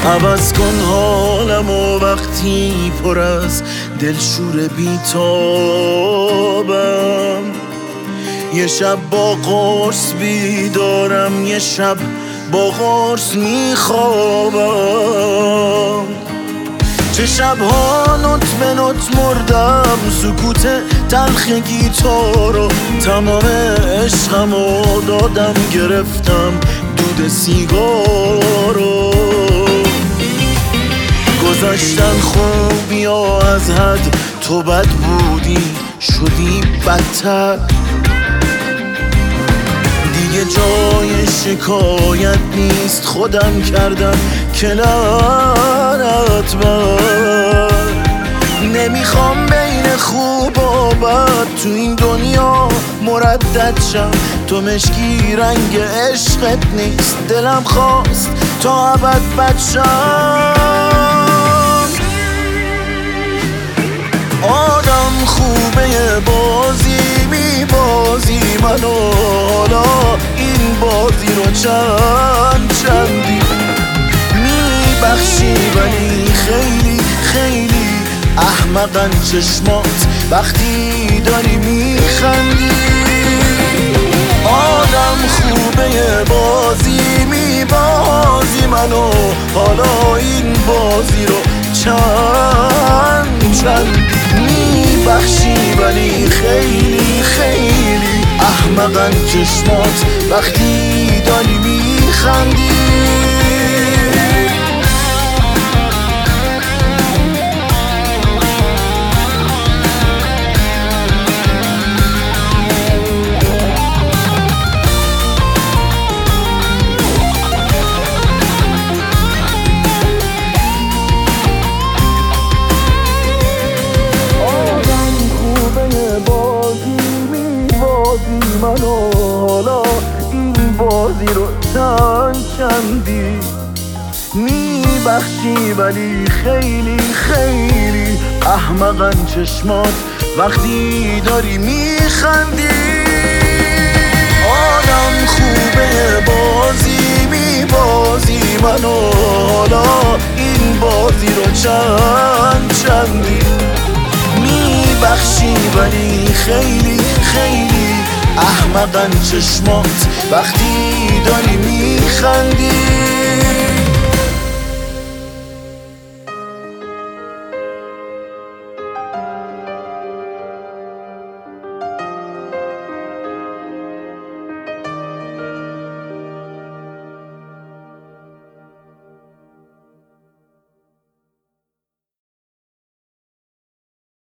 عوض کن حالم و وقتی پر از دلشور بیتابم، یه شب با قرص بیدارم، یه شب با قرص میخوابم. چه شبها نوت به نوت مردم، سکوت تلخ گیتارو تمام عشقمو دادم، گرفتم دود سیگارو. گذشتن خوبیا از حد، تو بد بودی شدی بدتر، دیگه جای شکایت نیست، خودم کردم که لعنت بر. نمیخوام بین خوب و بد تو این دنیا مردد شم، تو مشکی رنگ عشقت نیست، دلم خواست تا ابد بد شم. آدم خوبه بازی میبازی منو، حالا این بازی رو چندی میبخشی، ولی خیلی خیلی احمقن چشمات وقتی داری میخندی. آدم خوبه بازی میبازی منو، حالا این بازی رو چندی میبخشی، ولی خیلی خیلی احمقن چشمات وقتی داری میخندی. منو حالا این بازی رو چندی میبخشی، ولی خیلی خیلی احمقن چشمات وقتی داری میخندی. آدم خوبه بازی میبازی منو، حالا این بازی رو چندی میبخشی، ولی خیلی خیلی احمقن چشمات وقتی داری میخندی.